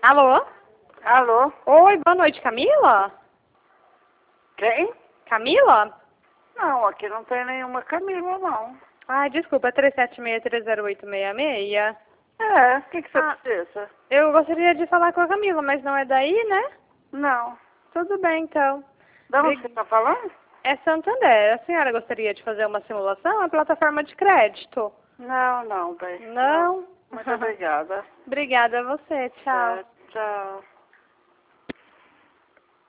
Alô? Alô? Oi, boa noite, Camila? Quem? Camila? Não, aqui não tem nenhuma Camila, não. Ai, desculpa, 37630866. O que você Ah, precisa? eu gostaria de falar com a Camila, mas não é daí, né? Não. Tudo bem, então. Da onde você está falando? É Santander. A senhora gostaria de fazer uma simulação? É plataforma de crédito. Não, bem. Não? Muito obrigada. Obrigada a você. Tchau. Tchau.